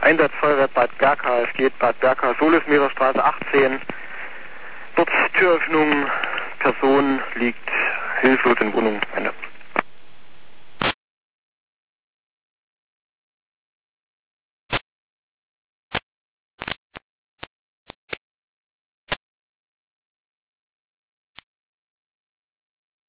Einsatzfeuerwehr Bad Berka. Es geht Bad Berka, Solesmeererstraße 18. Dort Türöffnung, Person liegt hilflos in Wohnung. Ende.